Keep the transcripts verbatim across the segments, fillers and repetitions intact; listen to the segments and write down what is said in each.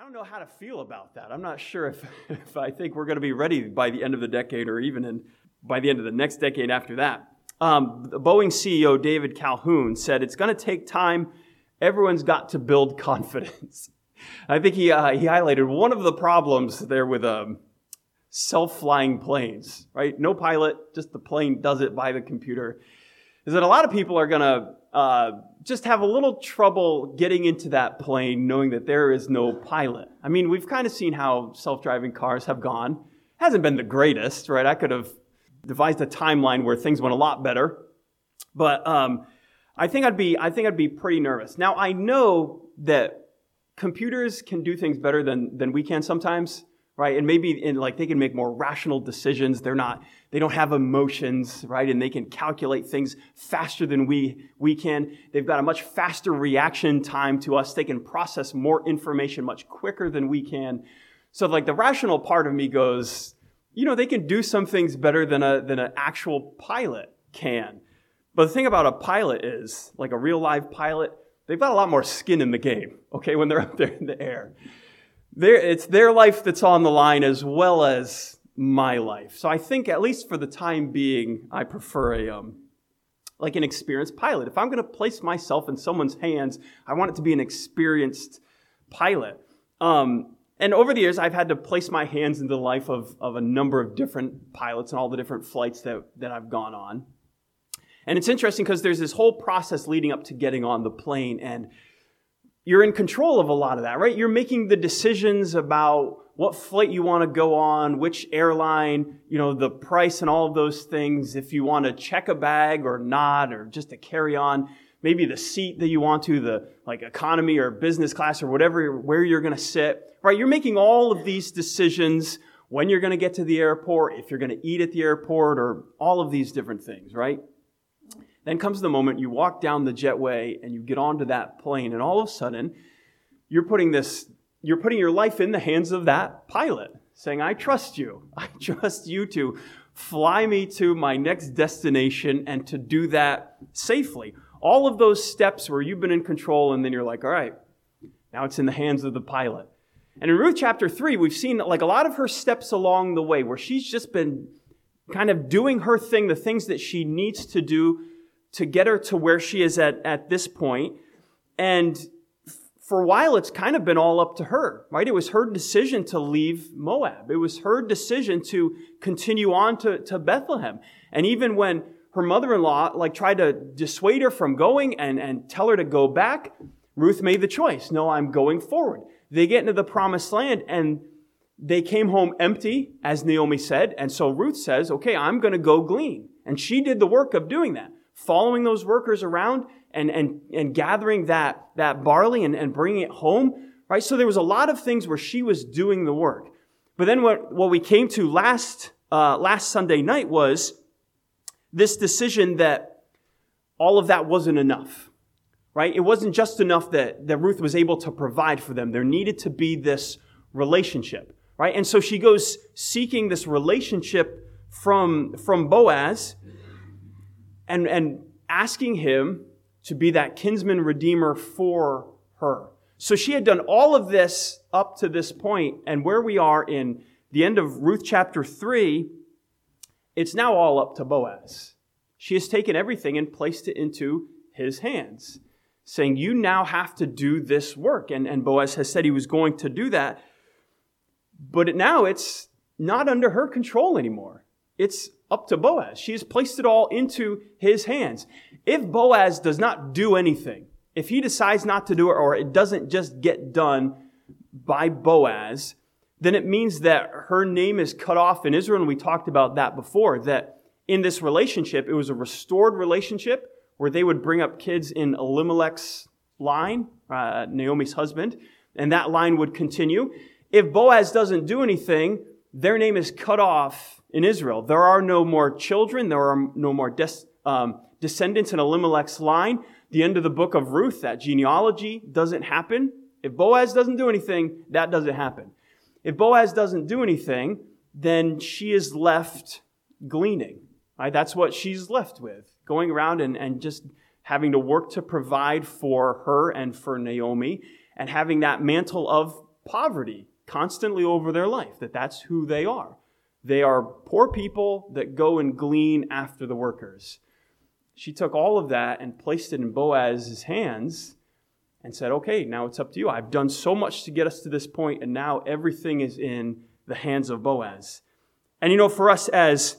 don't know how to feel about that. I'm not sure if, if I think we're going to be ready by the end of the decade or even in, by the end of the next decade after that. Um, the Boeing C E O, David Calhoun, said it's going to take time. Everyone's got to build confidence. I think he uh, he highlighted one of the problems there with um, self-flying planes, right? No pilot, just the plane does it by the computer. Is that a lot of people are going to uh, just have a little trouble getting into that plane knowing that there is no pilot. I mean, we've kind of seen how self-driving cars have gone. Hasn't been the greatest, right? I could have devised a timeline where things went a lot better, but um, I think I'd be I think I'd be pretty nervous. Now I know that computers can do things better than than we can sometimes, right? And maybe in like they can make more rational decisions. They're not they don't have emotions, right? And they can calculate things faster than we we can. They've got a much faster reaction time to us. They can process more information much quicker than we can. So like the rational part of me goes, you know, they can do some things better than a than an actual pilot can. But the thing about a pilot is, like a real live pilot, they've got a lot more skin in the game, okay, when they're up there in the air. They're, it's their life that's on the line as well as my life. So I think, at least for the time being, I prefer a um, like an experienced pilot. If I'm going to place myself in someone's hands, I want it to be an experienced pilot. Um, and over the years, I've had to place my hands into the life of, of a number of different pilots and all the different flights that, that I've gone on. And it's interesting because there's this whole process leading up to getting on the plane, and you're in control of a lot of that, right? You're making the decisions about what flight you want to go on, which airline, you know, the price and all of those things, if you want to check a bag or not, or just to carry on, maybe the seat that you want to, the like economy or business class or whatever, where you're going to sit, right? You're making all of these decisions when you're going to get to the airport, if you're going to eat at the airport, or all of these different things, right? Then comes the moment you walk down the jetway and you get onto that plane, and all of a sudden you're putting this, you're putting your life in the hands of that pilot, saying, I trust you. I trust you to fly me to my next destination and to do that safely. All of those steps where you've been in control, and then you're like, all right, now it's in the hands of the pilot. And in Ruth chapter three, we've seen like a lot of her steps along the way where she's just been kind of doing her thing, the things that she needs to do to get her to where she is at, at this point. And for a while, it's kind of been all up to her, right? It was her decision to leave Moab. It was her decision to continue on to, to Bethlehem. And even when her mother-in-law like tried to dissuade her from going and, and tell her to go back, Ruth made the choice. No, I'm going forward. They get into the promised land, and they came home empty, as Naomi said. And so Ruth says, okay, I'm going to go glean. And she did the work of doing that, following those workers around and, and, and gathering that, that barley and, and bringing it home, right? So there was a lot of things where she was doing the work. But then what, what we came to last, uh, last Sunday night was this decision that all of that wasn't enough, right? It wasn't just enough that, that Ruth was able to provide for them. There needed to be this relationship, right? And so she goes seeking this relationship from, from Boaz, and, and asking him to be that kinsman redeemer for her. So she had done all of this up to this point, and where we are in the end of Ruth chapter three, it's now all up to Boaz. She has taken everything and placed it into his hands, saying, you now have to do this work. And, and Boaz has said he was going to do that, but it, now it's not under her control anymore. It's up to Boaz. She has placed it all into his hands. If Boaz does not do anything, if he decides not to do it, or it doesn't just get done by Boaz, then it means that her name is cut off in Israel. And we talked about that before, that in this relationship, it was a restored relationship where they would bring up kids in Elimelech's line, uh, Naomi's husband, and that line would continue. If Boaz doesn't do anything, their name is cut off in Israel. There are no more children. There are no more des- um, descendants in Elimelech's line. The end of the book of Ruth, that genealogy doesn't happen. If Boaz doesn't do anything, that doesn't happen. If Boaz doesn't do anything, then she is left gleaning. Right? That's what she's left with, going around and, and just having to work to provide for her and for Naomi, and having that mantle of poverty constantly over their life, that that's who they are. They are poor people that go and glean after the workers. She took all of that and placed it in Boaz's hands and said, okay, now it's up to you. I've done so much to get us to this point, and now everything is in the hands of Boaz. And you know, for us as,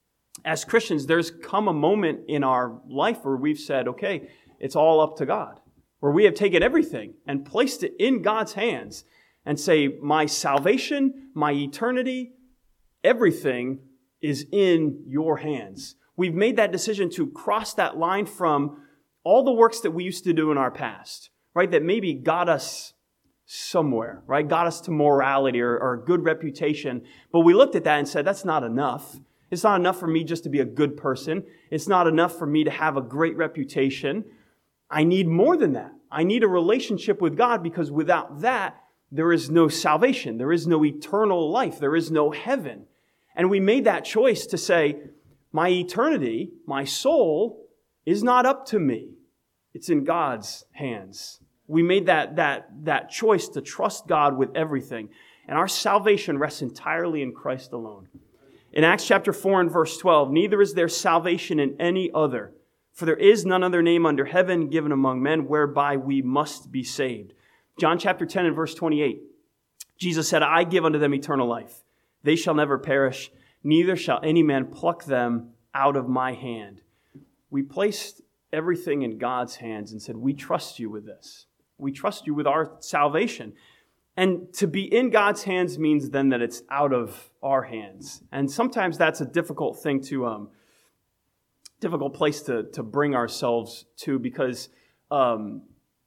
as Christians, there's come a moment in our life where we've said, okay, it's all up to God, where we have taken everything and placed it in God's hands and say, my salvation, my eternity, everything is in your hands. We've made that decision to cross that line from all the works that we used to do in our past, right? That maybe got us somewhere, right? Got us to morality or, or a good reputation. But we looked at that and said, that's not enough. It's not enough for me just to be a good person. It's not enough for me to have a great reputation. I need more than that. I need a relationship with God, because without that, there is no salvation. There is no eternal life. There is no heaven. And we made that choice to say, my eternity, my soul, is not up to me. It's in God's hands. We made that, that, that choice to trust God with everything. And our salvation rests entirely in Christ alone. In Acts chapter four and verse twelve, neither is there salvation in any other, for there is none other name under heaven given among men whereby we must be saved. John chapter ten and verse twenty-eight, Jesus said, I give unto them eternal life. They shall never perish, neither shall any man pluck them out of my hand. We placed everything in God's hands and said, we trust you with this. We trust you with our salvation. And to be in God's hands means then that it's out of our hands. And sometimes that's a difficult thing to, um, difficult place to, to bring ourselves to, because um,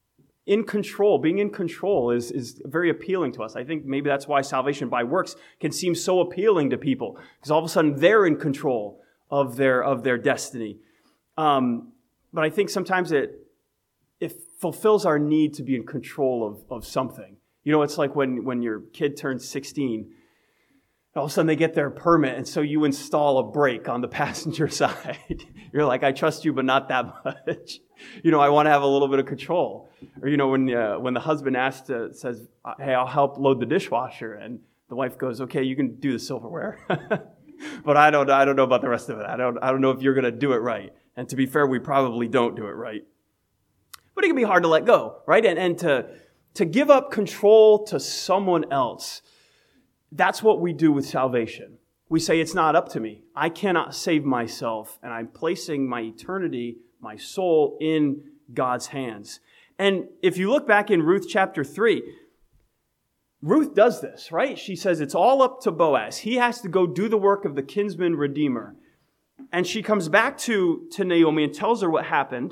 in control, being in control is, is very appealing to us. I think maybe that's why salvation by works can seem so appealing to people, because all of a sudden they're in control of their, of their destiny. Um, but I think sometimes it, it fulfills our need to be in control of, of something. You know, it's like when, when your kid turns sixteen, all of a sudden they get their permit, and so you install a brake on the passenger side. You're like, I trust you, but not that much. You know, I want to have a little bit of control. Or, you know, when uh, when the husband asks, to, says, hey, I'll help load the dishwasher, and the wife goes, okay, you can do the silverware. But I don't I don't know about the rest of it. I don't I don't know if you're going to do it right. And to be fair, we probably don't do it right. But it can be hard to let go, right? And and to to give up control to someone else. That's what we do with salvation. We say, it's not up to me. I cannot save myself, and I'm placing my eternity, my soul, in God's hands. And if you look back in Ruth chapter three, Ruth does this, right? She says it's all up to Boaz. He has to go do the work of the kinsman redeemer. And she comes back to, to Naomi and tells her what happened.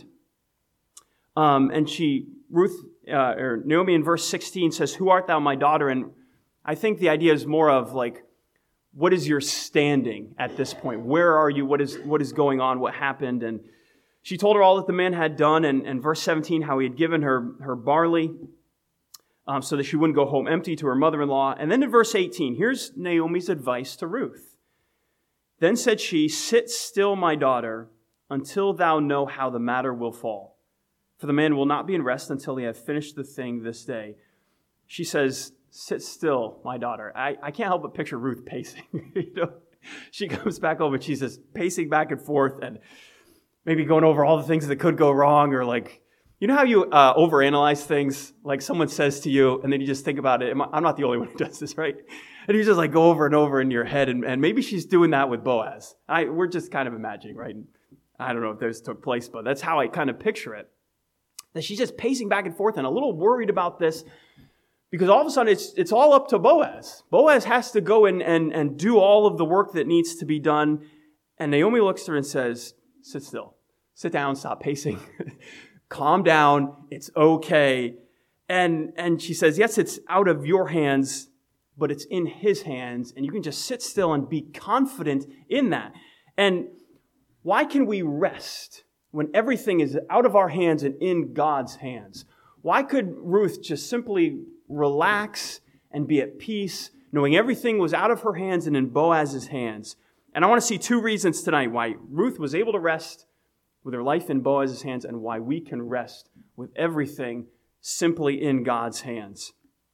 Um, and she, Ruth, uh, or Naomi in verse sixteen says, who art thou, my daughter? And I think the idea is more of like, what is your standing at this point? Where are you? What is what is going on? What happened? And she told her all that the man had done. And, and verse seventeen, how he had given her, her barley um, so that she wouldn't go home empty to her mother-in-law. And then in verse eighteen, here's Naomi's advice to Ruth. Then said she, sit still, my daughter, until thou know how the matter will fall. For the man will not be in rest until he have finished the thing this day. She says, sit still, my daughter. I, I can't help but picture Ruth pacing. You know, she comes back home and she's just pacing back and forth and maybe going over all the things that could go wrong, or like, you know how you uh, overanalyze things? Like someone says to you and then you just think about it. I'm not the only one who does this, right? And you just like go over and over in your head, and, and maybe she's doing that with Boaz. I, we're just kind of imagining, right? I don't know if this took place, but that's how I kind of picture it. That she's just pacing back and forth and a little worried about this, because all of a sudden it's it's all up to Boaz. Boaz has to go and, and, and do all of the work that needs to be done. And Naomi looks at her and says, sit still. Sit down, stop pacing. Calm down. It's okay. And, and she says, yes, it's out of your hands, but it's in his hands. And you can just sit still and be confident in that. And why can we rest when everything is out of our hands and in God's hands? Why could Ruth just simply relax and be at peace, knowing everything was out of her hands and in Boaz's hands? And I want to see two reasons tonight why Ruth was able to rest with her life in Boaz's hands, and why we can rest with everything simply in God's hands.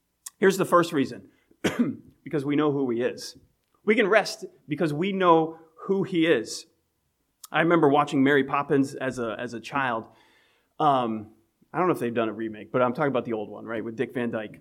Here's the first reason. Because we know who he is. We can rest because we know who he is. I remember watching Mary Poppins as a as a child. Um, I don't know if they've done a remake, but I'm talking about the old one, right, with Dick Van Dyke.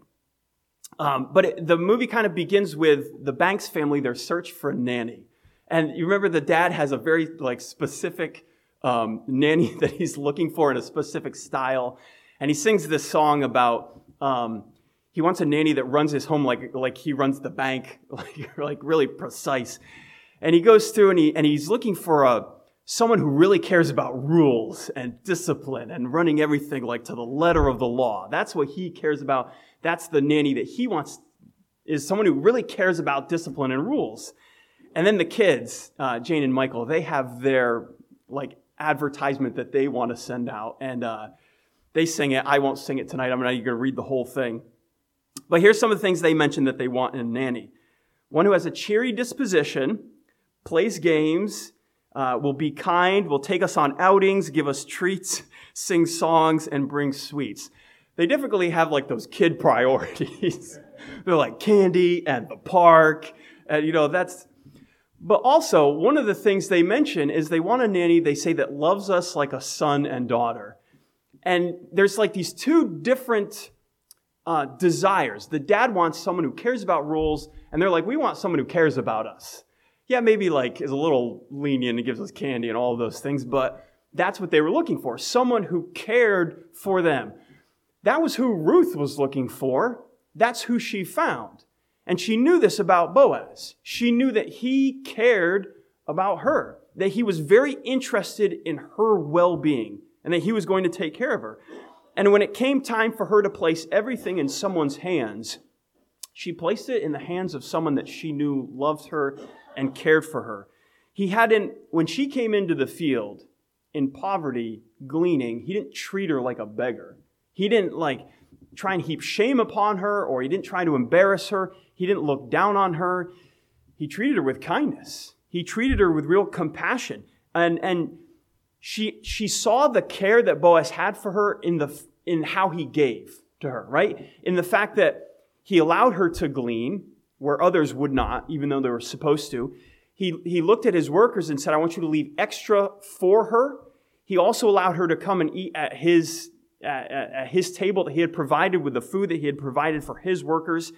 Um, but it, the movie kind of begins with the Banks family, their search for a nanny. And you remember the dad has a very like specific um, nanny that he's looking for in a specific style. And he sings this song about um, he wants a nanny that runs his home like like he runs the bank, like, like really precise. And he goes through and he and he's looking for a someone who really cares about rules and discipline and running everything like to the letter of the law. That's what he cares about. That's the nanny that he wants, is someone who really cares about discipline and rules. And then the kids, uh, Jane and Michael, they have their like advertisement that they want to send out. And uh, they sing it. I won't sing it tonight. I'm not even going to read the whole thing. But here's some of the things they mention that they want in a nanny. One who has a cheery disposition, plays games, Uh, will be kind, will take us on outings, give us treats, sing songs, and bring sweets. They typically have like those kid priorities. They're like candy and the park, and you know, that's, but also one of the things they mention is they want a nanny, they say, that loves us like a son and daughter. And there's like these two different uh, desires. The dad wants someone who cares about rules, and they're like, we want someone who cares about us. Yeah, maybe like is a little lenient and gives us candy and all of those things, but that's what they were looking for. Someone who cared for them. That was who Ruth was looking for. That's who she found. And she knew this about Boaz. She knew that he cared about her, that he was very interested in her well-being, and that he was going to take care of her. And when it came time for her to place everything in someone's hands, she placed it in the hands of someone that she knew loved her and cared for her. He hadn't, when she came into the field in poverty, gleaning, he didn't treat her like a beggar. He didn't like try and heap shame upon her, or he didn't try to embarrass her. He didn't look down on her. He treated her with kindness. He treated her with real compassion. And, and she, she saw the care that Boaz had for her in the, in how he gave to her, right? In the fact that he allowed her to glean where others would not, even though they were supposed to. He, he looked at his workers and said, I want you to leave extra for her. He also allowed her to come and eat at his, at, at his table that he had provided with the food that he had provided for his workers.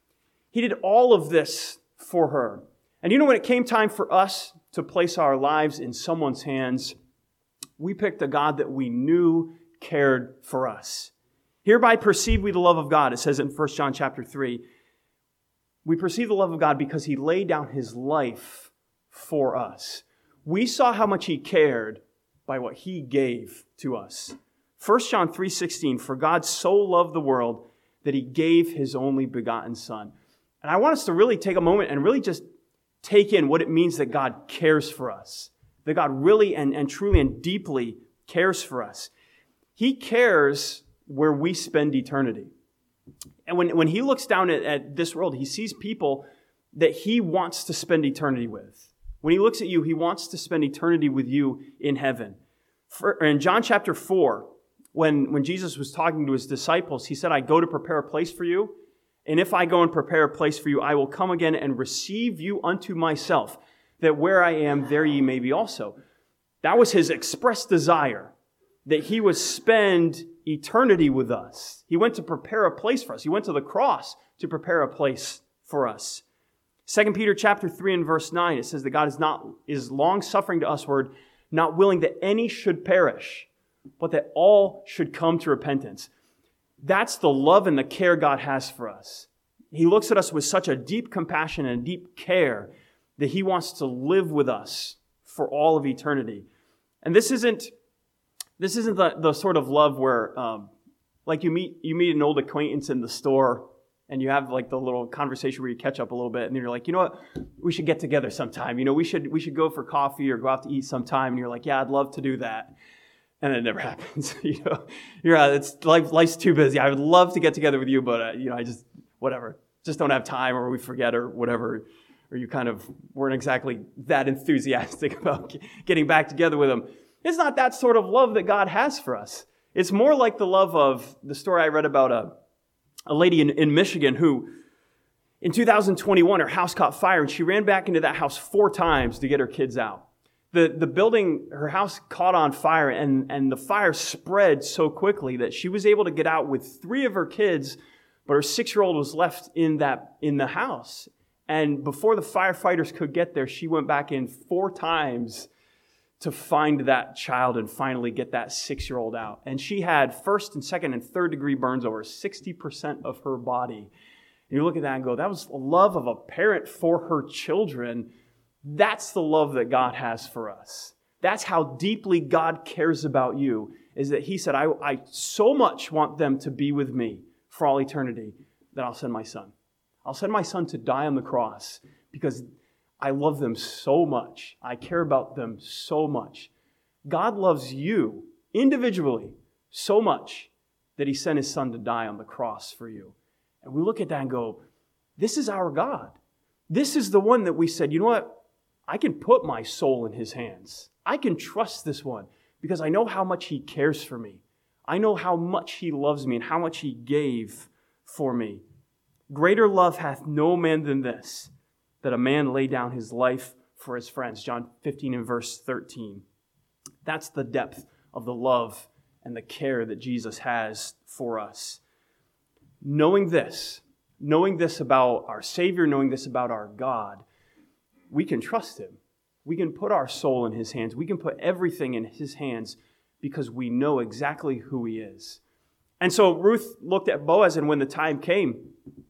He did all of this for her. And you know, when it came time for us to place our lives in someone's hands, we picked a God that we knew cared for us. Hereby perceive we the love of God, it says in First John chapter three. We perceive the love of God because he laid down his life for us. We saw how much he cared by what he gave to us. First John three sixteen, for God so loved the world that he gave his only begotten Son. And I want us to really take a moment and really just take in what it means that God cares for us. That God really and, and truly and deeply cares for us. He cares where we spend eternity. And when, when he looks down at, at this world, he sees people that he wants to spend eternity with. When he looks at you, he wants to spend eternity with you in heaven. For, in John chapter four, when, when Jesus was talking to his disciples, he said, I go to prepare a place for you. And if I go and prepare a place for you, I will come again and receive you unto myself, that where I am, there ye may be also. That was his express desire, that he would spend eternity with us. He went to prepare a place for us. He went to the cross to prepare a place for us. Second Peter chapter three and verse nine, it says that God is not is long-suffering to usward, not willing that any should perish, but that all should come to repentance. That's the love and the care God has for us. He looks at us with such a deep compassion and a deep care that he wants to live with us for all of eternity. And this isn't This isn't the, the sort of love where, um, like you meet you meet an old acquaintance in the store and you have like the little conversation where you catch up a little bit and you're like, you know what, we should get together sometime. You know, we should we should go for coffee or go out to eat sometime. And you're like, yeah, I'd love to do that. And it never happens. you know, you're uh, it's life, life's too busy. I would love to get together with you, but uh, you know, I just whatever, just don't have time, or we forget, or whatever, or you kind of weren't exactly that enthusiastic about getting back together with them. It's not that sort of love that God has for us. It's more like the love of the story I read about a a lady in, in Michigan who, in two thousand twenty-one, her house caught fire, and she ran back into that house four times to get her kids out. The, the building, her house caught on fire, and, and the fire spread so quickly that she was able to get out with three of her kids, but her six-year-old was left in that in the house. And before the firefighters could get there, she went back in four times to find that child and finally get that six-year-old out. And she had first and second and third degree burns over sixty percent of her body. And you look at that and go, that was the love of a parent for her children. That's the love that God has for us. That's how deeply God cares about you, is that he said, I, I so much want them to be with me for all eternity that I'll send my son. I'll send my son to die on the cross because I love them so much. I care about them so much. God loves you individually so much that he sent his son to die on the cross for you. And we look at that and go, this is our God. This is the one that we said, you know what? I can put my soul in his hands. I can trust this one because I know how much he cares for me. I know how much he loves me and how much he gave for me. Greater love hath no man than this, that a man lay down his life for his friends. John fifteen and verse thirteen. That's the depth of the love and the care that Jesus has for us. Knowing this, knowing this about our Savior, knowing this about our God, we can trust him. We can put our soul in his hands. We can put everything in his hands because we know exactly who he is. And so Ruth looked at Boaz, and when the time came,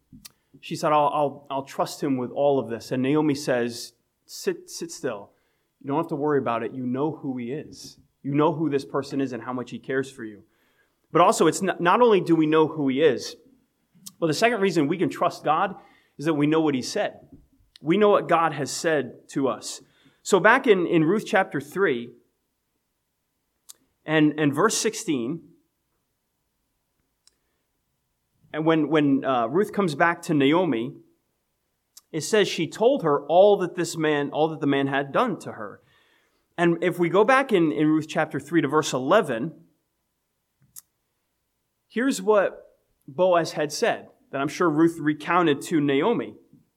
she said, I'll, I'll, I'll trust him with all of this. And Naomi says, sit, sit still. You don't have to worry about it. You know who he is. You know who this person is and how much he cares for you. But also, it's not, not only do we know who he is, but the second reason we can trust God is that we know what he said. We know what God has said to us. So back in, in Ruth chapter three and, and verse sixteen, and when, when uh, Ruth comes back to Naomi, it says she told her all that this man, all that the man had done to her. And if we go back in, in Ruth chapter three to verse eleven, here's what Boaz had said that I'm sure Ruth recounted to Naomi.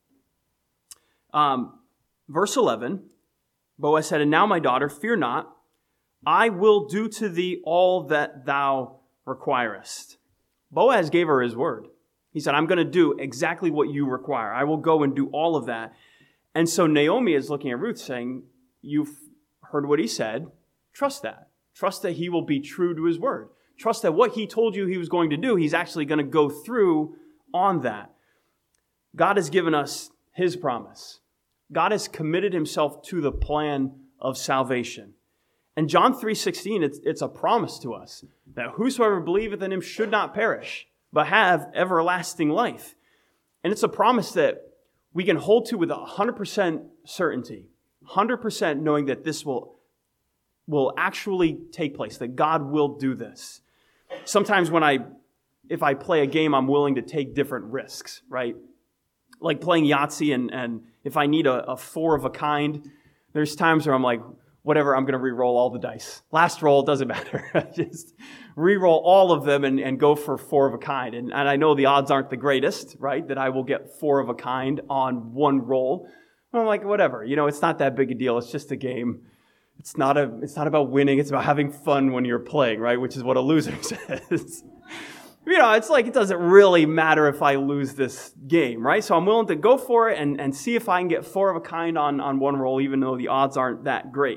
Um, verse eleven, Boaz said, and now, my daughter, fear not. I will do to thee all that thou requirest. Boaz gave her his word. He said, I'm going to do exactly what you require. I will go and do all of that. And so Naomi is looking at Ruth saying, you've heard what he said. Trust that. Trust that he will be true to his word. Trust that what he told you he was going to do, he's actually going to go through on that. God has given us his promise. God has committed himself to the plan of salvation. And John three sixteen, it's, it's a promise to us that whosoever believeth in him should not perish, but have everlasting life. And it's a promise that we can hold to with one hundred percent certainty, one hundred percent knowing that this will, will actually take place, that God will do this. Sometimes when I, if I play a game, I'm willing to take different risks, right? Like playing Yahtzee, and, and if I need a, a four of a kind, there's times where I'm like, whatever, I'm going to re-roll all the dice. Last roll, doesn't matter. Just re-roll all of them and, and go for four of a kind. And, and I know the odds aren't the greatest, right, that I will get four of a kind on one roll. I'm like, whatever, you know, it's not that big a deal. It's just a game. It's not a. It's not about winning. It's about having fun when you're playing, right, which is what a loser says. You know, it's like it doesn't really matter if I lose this game, right? So I'm willing to go for it and, and see if I can get four of a kind on, on one roll, even though the odds aren't that great.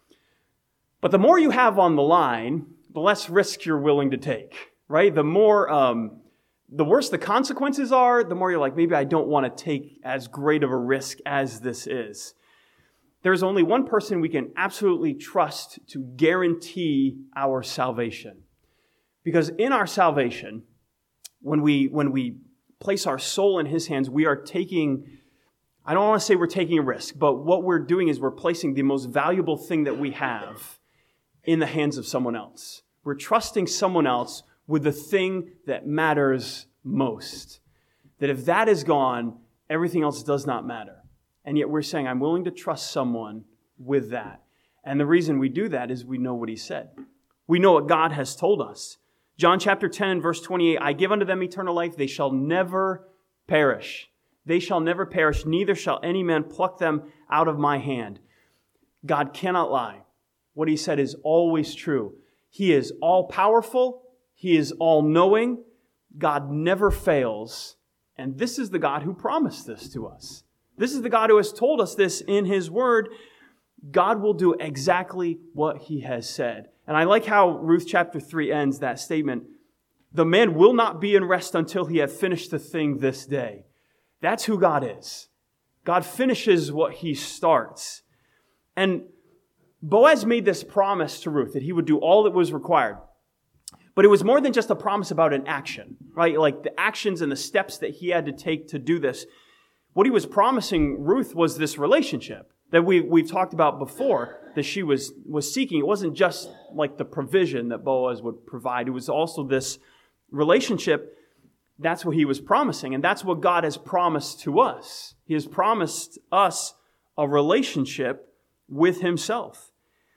But the more you have on the line, the less risk you're willing to take, right? The more, um, the worse the consequences are, the more you're like, maybe I don't want to take as great of a risk as this is. There's only one person we can absolutely trust to guarantee our salvation. Because in our salvation, when we when we place our soul in his hands, we are taking, I don't want to say we're taking a risk, but what we're doing is we're placing the most valuable thing that we have in the hands of someone else. We're trusting someone else with the thing that matters most. That if that is gone, everything else does not matter. And yet we're saying, I'm willing to trust someone with that. And the reason we do that is we know what he said. We know what God has told us. John chapter ten and verse twenty-eight, I give unto them eternal life, they shall never perish. They shall never perish, neither shall any man pluck them out of my hand. God cannot lie. What he said is always true. He is all-powerful. He is all-knowing. God never fails. And this is the God who promised this to us. This is the God who has told us this in his word. God will do exactly what he has said. And I like how Ruth chapter three ends that statement. The man will not be in rest until he have finished the thing this day. That's who God is. God finishes what he starts. And Boaz made this promise to Ruth that he would do all that was required. But it was more than just a promise about an action, right? Like the actions and the steps that he had to take to do this. What he was promising Ruth was this relationship that we, we've talked about before that she was, was seeking. It wasn't just like the provision that Boaz would provide. It was also this relationship. That's what he was promising. And that's what God has promised to us. He has promised us a relationship with himself.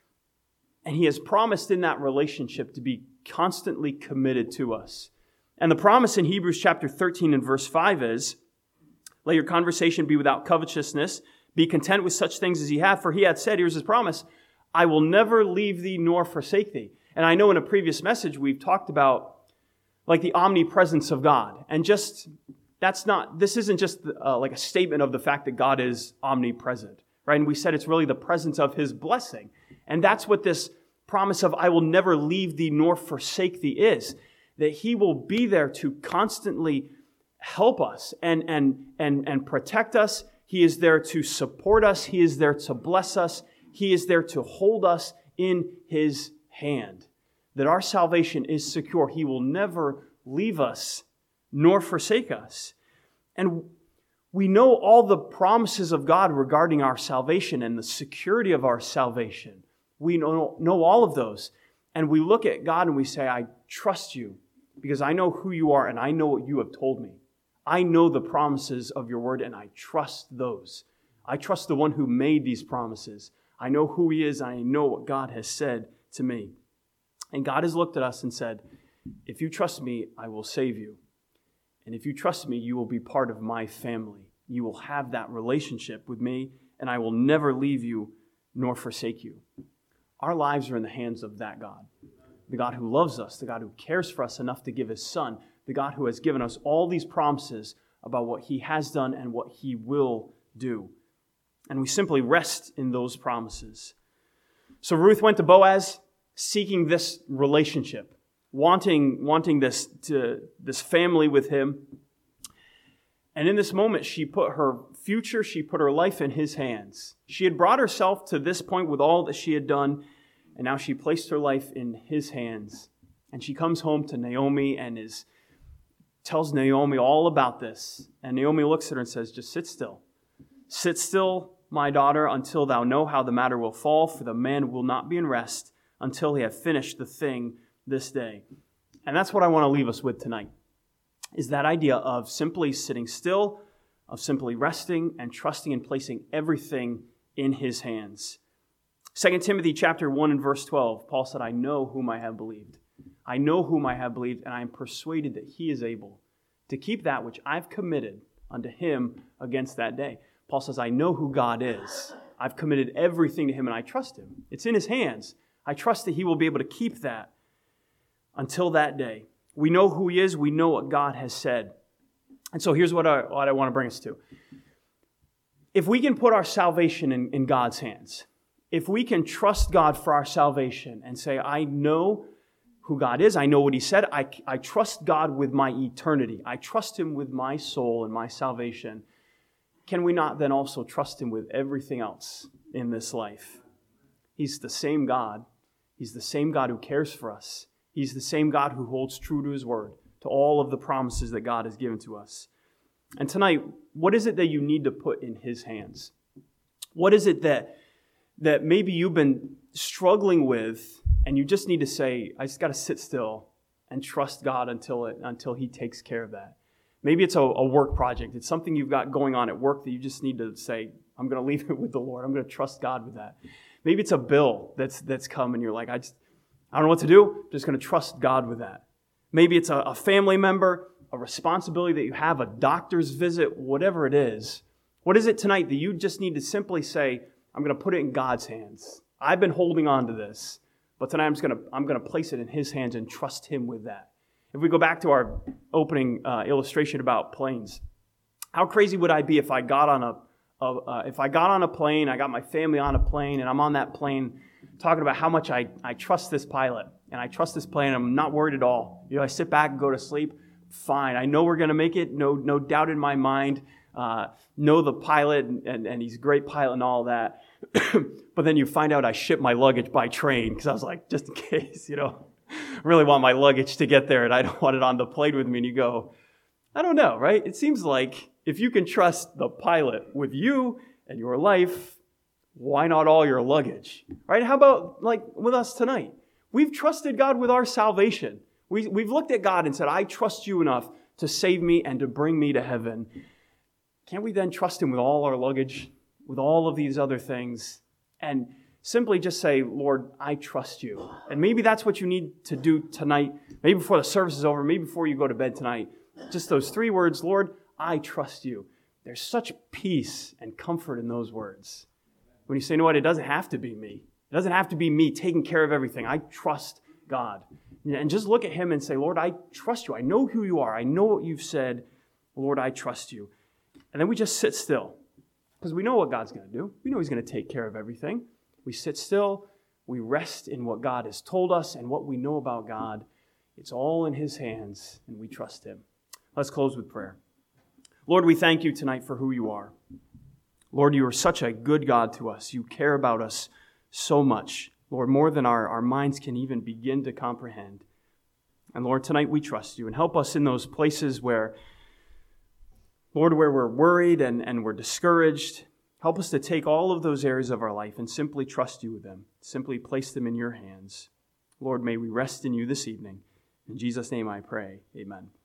And he has promised in that relationship to be constantly committed to us. And the promise in Hebrews chapter thirteen and verse five is, let your conversation be without covetousness. Be content with such things as ye have. For he had said, here's his promise, I will never leave thee nor forsake thee. And I know in a previous message we've talked about like the omnipresence of God. And just, that's not, this isn't just uh, like a statement of the fact that God is omnipresent, right? And we said it's really the presence of his blessing. And that's what this promise of I will never leave thee nor forsake thee is. That he will be there to constantly help us and, and, and, and protect us. He is there to support us. He is there to bless us. He is there to hold us in his hand. That our salvation is secure. He will never leave us nor forsake us. And we know all the promises of God regarding our salvation and the security of our salvation. We know, know all of those. And we look at God and we say, I trust you because I know who you are and I know what you have told me. I know the promises of your word and I trust those. I trust the one who made these promises. I know who he is and I know what God has said to me. And God has looked at us and said, if you trust me, I will save you. And if you trust me, you will be part of my family. You will have that relationship with me and I will never leave you nor forsake you. Our lives are in the hands of that God. The God who loves us, the God who cares for us enough to give his son, the God who has given us all these promises about what he has done and what he will do. And we simply rest in those promises. So Ruth went to Boaz seeking this relationship, wanting, wanting this, to, this family with him. And in this moment, she put her future, she put her life in his hands. She had brought herself to this point with all that she had done, and now she placed her life in his hands. And she comes home to Naomi and is tells Naomi all about this. And Naomi looks at her and says, just sit still. Sit still, my daughter, until thou know how the matter will fall, for the man will not be in rest until he have finished the thing this day. And that's what I want to leave us with tonight, is that idea of simply sitting still, of simply resting and trusting and placing everything in his hands. Second Timothy chapter one and verse twelve, Paul said, I know whom I have believed. I know whom I have believed, and I am persuaded that he is able to keep that which I've committed unto him against that day. Paul says, I know who God is. I've committed everything to him, and I trust him. It's in his hands. I trust that he will be able to keep that until that day. We know who he is. We know what God has said. And so here's what I, what I want to bring us to. If we can put our salvation in, in God's hands, if we can trust God for our salvation and say, I know who God is, I know what he said, I, I trust God with my eternity, I trust him with my soul and my salvation, can we not then also trust him with everything else in this life? He's the same God. He's the same God who cares for us. He's the same God who holds true to his word, to all of the promises that God has given to us. And tonight, what is it that you need to put in his hands? What is it that, that maybe you've been struggling with and you just need to say, I just got to sit still and trust God until it, until he takes care of that. Maybe it's a, a work project. It's something you've got going on at work that you just need to say, I'm going to leave it with the Lord. I'm going to trust God with that. Maybe it's a bill that's that's come and you're like, I just I don't know what to do. I'm just going to trust God with that. Maybe it's a, a family member, a responsibility that you have, a doctor's visit, whatever it is. What is it tonight that you just need to simply say, I'm going to put it in God's hands. I've been holding on to this, but tonight I'm just going to I'm going to place it in His hands and trust Him with that. If we go back to our opening uh, illustration about planes, how crazy would I be if I got on a, a uh, if I got on a plane, I got my family on a plane, and I'm on that plane talking about how much I, I trust this pilot, and I trust this plane, and I'm not worried at all. You know, I sit back and go to sleep, fine. I know we're going to make it, no no doubt in my mind. Uh, know the pilot, and, and, and he's a great pilot and all that. But then you find out I shipped my luggage by train, because I was like, just in case, you know, I really want my luggage to get there, and I don't want it on the plane with me. And you go, I don't know, right? It seems like if you can trust the pilot with you and your life, why not all your luggage, right? How about like with us tonight? We've trusted God with our salvation. We, we've looked at God and said, I trust you enough to save me and to bring me to heaven. Can't we then trust Him with all our luggage, with all of these other things, and simply just say, Lord, I trust you? And maybe that's what you need to do tonight, maybe before the service is over, maybe before you go to bed tonight. Just those three words, Lord, I trust you. There's such peace and comfort in those words. When you say, you know what, it doesn't have to be me. It doesn't have to be me taking care of everything. I trust God. And just look at Him and say, Lord, I trust you. I know who you are. I know what you've said. Lord, I trust you. And then we just sit still, because we know what God's going to do. We know He's going to take care of everything. We sit still. We rest in what God has told us and what we know about God. It's all in His hands, and we trust Him. Let's close with prayer. Lord, we thank you tonight for who you are. Lord, you are such a good God to us. You care about us so much. Lord, more than our, our minds can even begin to comprehend. And Lord, tonight we trust you, and help us in those places where, Lord, where we're worried and, and we're discouraged. Help us to take all of those areas of our life and simply trust you with them. Simply place them in your hands. Lord, may we rest in you this evening. In Jesus' name I pray. Amen.